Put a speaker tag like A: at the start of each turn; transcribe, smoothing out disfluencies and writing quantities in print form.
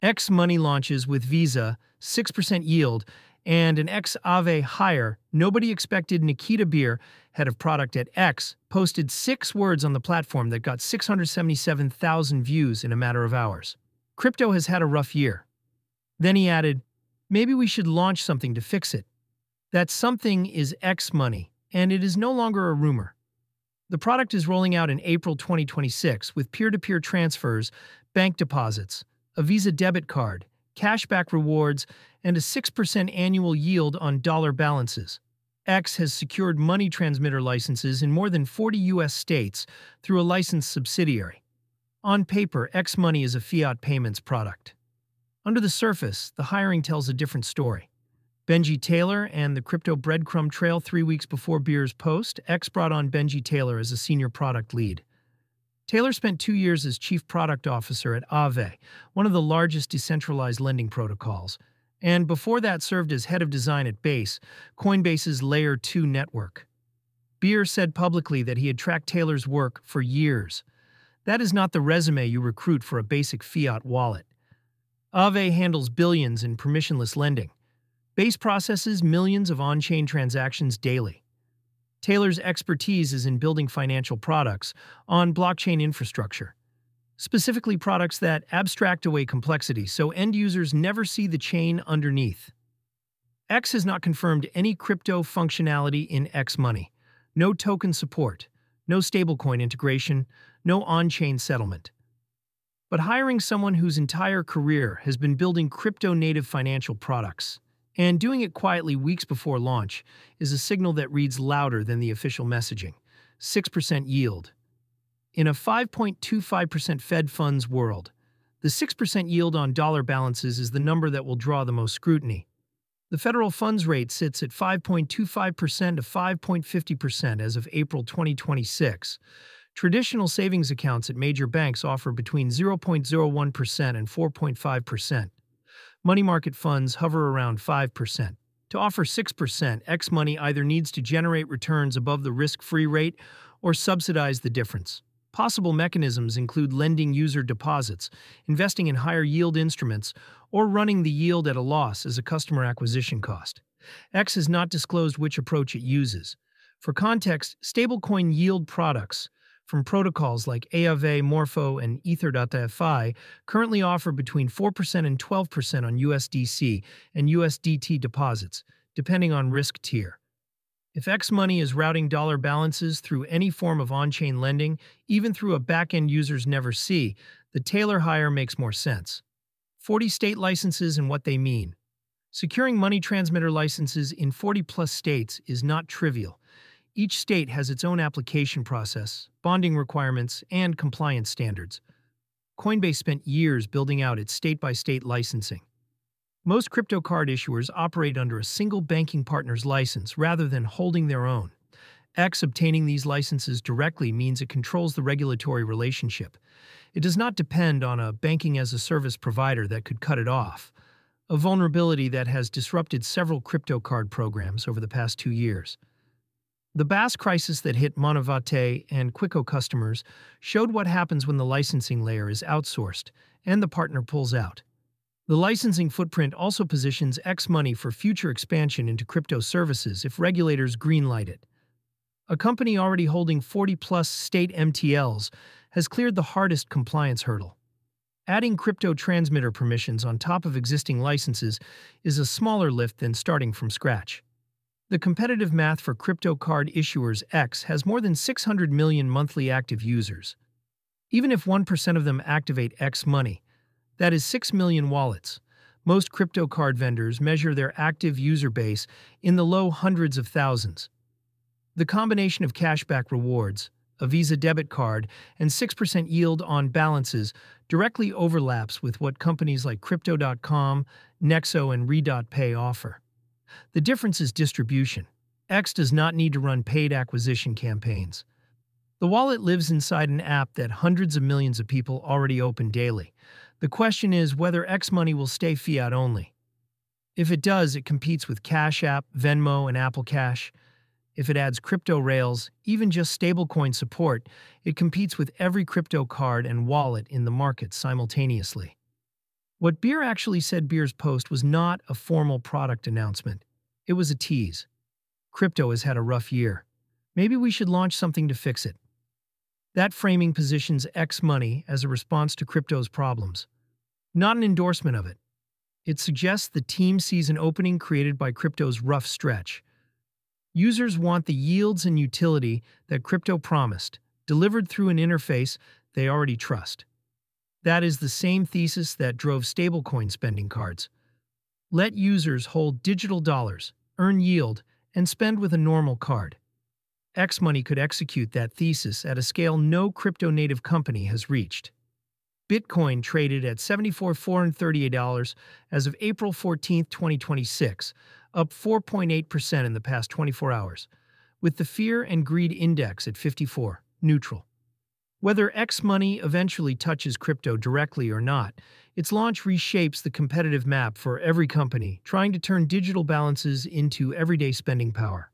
A: X Money launches with Visa, 6% yield, and an X Ave higher. Nobody expected Nikita Beer, head of product at X, posted 6 words on the platform that got 677,000 views in a matter of hours. Crypto has had a rough year. Then he added, maybe we should launch something to fix it. That something is X Money, and it is no longer a rumor. The product is rolling out in April 2026 with peer-to-peer transfers, bank deposits, a Visa debit card, cashback rewards, and a 6% annual yield on dollar balances. X has secured money transmitter licenses in more than 40 U.S. states through a licensed subsidiary. On paper, X Money is a fiat payments product. Under the surface, the hiring tells a different story. Benji Taylor and the crypto breadcrumb trail 3 weeks before Beer's post, X brought on Benji Taylor as a senior product lead. Taylor spent 2 years as chief product officer at Aave, one of the largest decentralized lending protocols, and before that served as head of design at Base, Coinbase's Layer 2 network. Beer said publicly that he had tracked Taylor's work for years. That is not the resume you recruit for a basic fiat wallet. Aave handles billions in permissionless lending. Base processes millions of on-chain transactions daily. Taylor's expertise is in building financial products on blockchain infrastructure, specifically products that abstract away complexity so end users never see the chain underneath. X has not confirmed any crypto functionality in X Money. No token support, no stablecoin integration, no on-chain settlement. But hiring someone whose entire career has been building crypto-native financial products and doing it quietly weeks before launch is a signal that reads louder than the official messaging. 6% yield. In a 5.25% Fed funds world, the 6% yield on dollar balances is the number that will draw the most scrutiny. The federal funds rate sits at 5.25% to 5.50% as of April 2026. Traditional savings accounts at major banks offer between 0.01% and 4.5%. Money market funds hover around 5%. To offer 6%, X Money either needs to generate returns above the risk-free rate or subsidize the difference. Possible mechanisms include lending user deposits, investing in higher-yield instruments, or running the yield at a loss as a customer acquisition cost. X has not disclosed which approach it uses. For context, stablecoin yield products from protocols like Aave, Morpho, and Ether.fi currently offer between 4% and 12% on USDC and USDT deposits, depending on risk tier. If X Money is routing dollar balances through any form of on-chain lending, even through a back-end users never see, the Taylor hire makes more sense. 40 state licenses and what they mean. Securing money transmitter licenses in 40-plus states is not trivial. Each state has its own application process, bonding requirements, and compliance standards. Coinbase spent years building out its state-by-state licensing. Most crypto card issuers operate under a single banking partner's license rather than holding their own. X obtaining these licenses directly means it controls the regulatory relationship. It does not depend on a banking-as-a-service provider that could cut it off, a vulnerability that has disrupted several crypto card programs over the past 2 years. The BAS crisis that hit Monavate and Quico customers showed what happens when the licensing layer is outsourced and the partner pulls out. The licensing footprint also positions X Money for future expansion into crypto services if regulators greenlight it. A company already holding 40-plus state MTLs has cleared the hardest compliance hurdle. Adding crypto transmitter permissions on top of existing licenses is a smaller lift than starting from scratch. The competitive math for crypto card issuers X has more than 600 million monthly active users. Even if 1% of them activate X Money, that is 6 million wallets. Most crypto card vendors measure their active user base in the low hundreds of thousands. The combination of cashback rewards, a Visa debit card, and 6% yield on balances directly overlaps with what companies like Crypto.com, Nexo, and Re.Pay offer. The difference is distribution. X does not need to run paid acquisition campaigns. The wallet lives inside an app that hundreds of millions of people already open daily. The question is whether X Money will stay fiat only. If it does, it competes with Cash App, Venmo, and Apple Cash. If it adds crypto rails, even just stablecoin support, it competes with every crypto card and wallet in the market simultaneously. What Beer actually said Beer's post was not a formal product announcement. It was a tease. Crypto has had a rough year. Maybe we should launch something to fix it. That framing positions X Money as a response to crypto's problems, not an endorsement of it. It suggests the team sees an opening created by crypto's rough stretch. Users want the yields and utility that crypto promised, delivered through an interface they already trust. That is the same thesis that drove stablecoin spending cards. Let users hold digital dollars, earn yield, and spend with a normal card. X Money could execute that thesis at a scale no crypto-native company has reached. Bitcoin traded at $74,438 as of April 14, 2026, up 4.8% in the past 24 hours, with the Fear and Greed Index at 54, neutral. Whether X Money eventually touches crypto directly or not, its launch reshapes the competitive map for every company trying to turn digital balances into everyday spending power.